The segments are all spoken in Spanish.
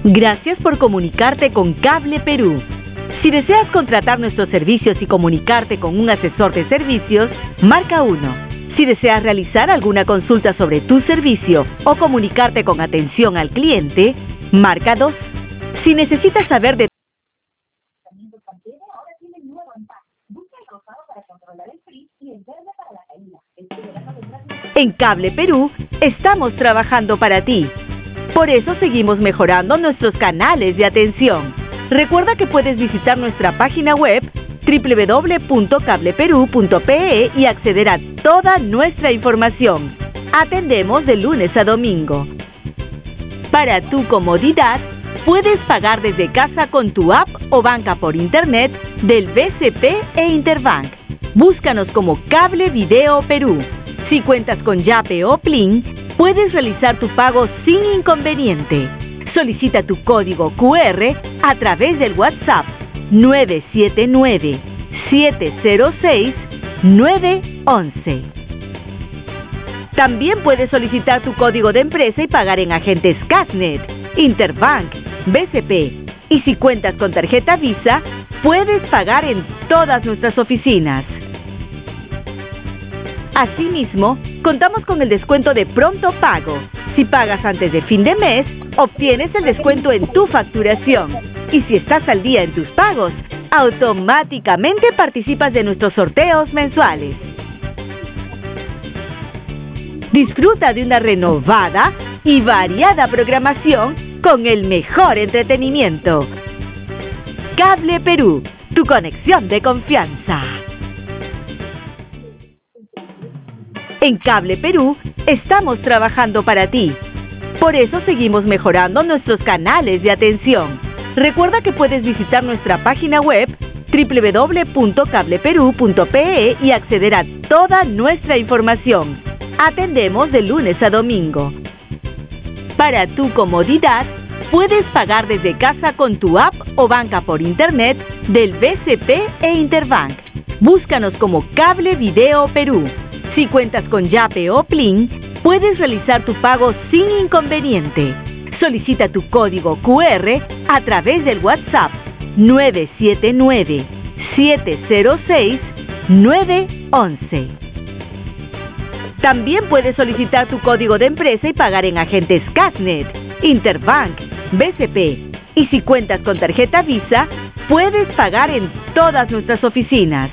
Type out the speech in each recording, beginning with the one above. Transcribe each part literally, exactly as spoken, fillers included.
Gracias por comunicarte con Cable Perú. Si deseas contratar nuestros servicios y comunicarte con un asesor de servicios, marca uno. Si deseas realizar alguna consulta sobre tu servicio o comunicarte con atención al cliente, marca dos. Si necesitas saber de... En Cable Perú, estamos trabajando para ti. Por eso seguimos mejorando nuestros canales de atención. Recuerda que puedes visitar nuestra página web doble u doble u doble u punto cable perú punto pe e y acceder a toda nuestra información. Atendemos de lunes a domingo. Para tu comodidad, puedes pagar desde casa con tu app o banca por internet del B C P e Interbank. Búscanos como Cable Video Perú. Si cuentas con Yape o Plin, puedes realizar tu pago sin inconveniente. Solicita tu código cu erre a través del WhatsApp nueve siete nueve, siete cero seis, nueve once. También puedes solicitar tu código de empresa y pagar en agentes Casnet, Interbank, B C P. Y si cuentas con tarjeta Visa, puedes pagar en todas nuestras oficinas. Asimismo, contamos con el descuento de pronto pago. Si pagas antes de fin de mes, obtienes el descuento en tu facturación. Y si estás al día en tus pagos, automáticamente participas de nuestros sorteos mensuales. Disfruta de una renovada y variada programación con el mejor entretenimiento. Cable Perú, tu conexión de confianza. En Cable Perú, estamos trabajando para ti. Por eso seguimos mejorando nuestros canales de atención. Recuerda que puedes visitar nuestra página web doble u doble u doble u punto cable perú punto pe e y acceder a toda nuestra información. Atendemos de lunes a domingo. Para tu comodidad, puedes pagar desde casa con tu app o banca por internet del B C P e Interbank. Búscanos como Cable Video Perú. Si cuentas con Yape o Plin, puedes realizar tu pago sin inconveniente. Solicita tu código cu erre a través del WhatsApp nueve siete nueve, siete cero seis, nueve once. También puedes solicitar tu código de empresa y pagar en agentes Casnet, Interbank, B C P. Y si cuentas con tarjeta Visa, puedes pagar en todas nuestras oficinas.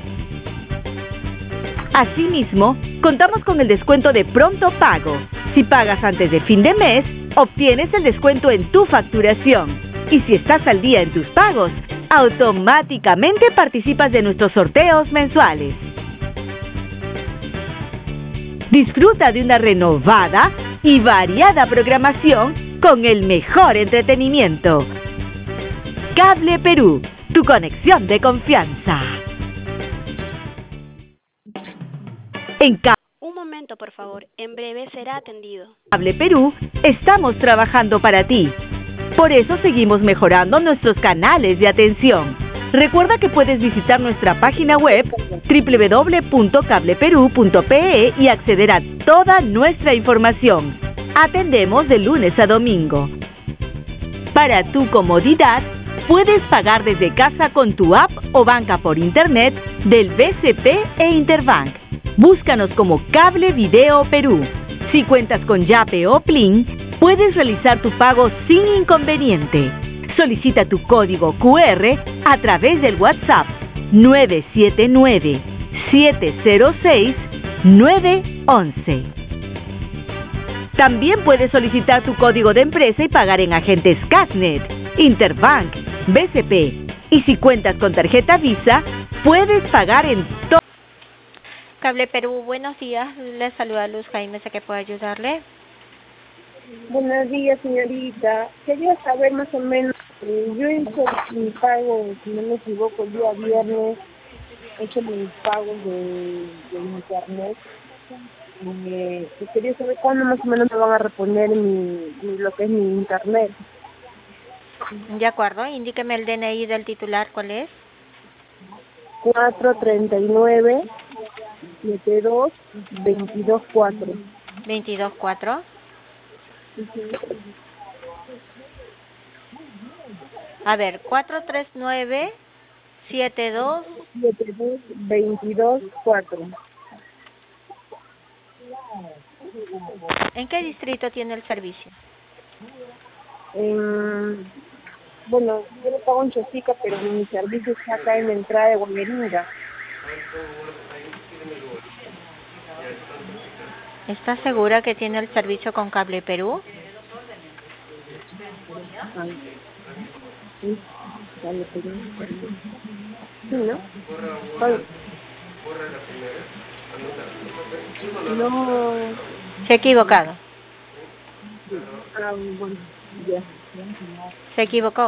Asimismo, contamos con el descuento de pronto pago. Si pagas antes de fin de mes, obtienes el descuento en tu facturación. Y si estás al día en tus pagos, automáticamente participas de nuestros sorteos mensuales. Disfruta de una renovada y variada programación con el mejor entretenimiento. Cable Perú, tu conexión de confianza. En Cable Un momento, por favor. En breve será atendido. Cable Perú, estamos trabajando para ti. Por eso seguimos mejorando nuestros canales de atención. Recuerda que puedes visitar nuestra página web doble u doble u doble u punto cable perú punto pe e y acceder a toda nuestra información. Atendemos de lunes a domingo. Para tu comodidad, puedes pagar desde casa con tu app o banca por internet del B C P e Interbank. Búscanos como Cable Video Perú. Si cuentas con Yape o Plin, puedes realizar tu pago sin inconveniente. Solicita tu código cu erre a través del WhatsApp nueve siete nueve, siete cero seis, nueve once. También puedes solicitar tu código de empresa y pagar en agentes Casnet, Interbank, B C P. Y si cuentas con tarjeta Visa, puedes pagar en todo. Cable Perú, buenos días. Les saluda Luz Jaime, ¿sé que puedo ayudarle? Buenos días, señorita. Quería saber más o menos, eh, yo hice mi pago, si no me equivoco, el día viernes, he hecho mis pagos de, de internet. Eh, y quería saber cuándo más o menos me van a reponer mi, mi lo que es mi internet. De acuerdo, indíqueme el D N I del titular, ¿cuál es? cuatro treinta y nueve, setenta y dos, veintidós cuatro. 22 4. A ver, cuatro tres nueve, siete dos. siete dos veintidós cuatro. ¿En qué distrito tiene el servicio? En, bueno, yo lo pago en Chosica, pero mi servicio está acá en la entrada de Guameringa. ¿Está segura que tiene el servicio con Cable Perú? Ah, sí, Cable Perú. Sí, ¿no? ¿Cuál? No. Se ha equivocado. Ah, bueno, ya. Se equivocó.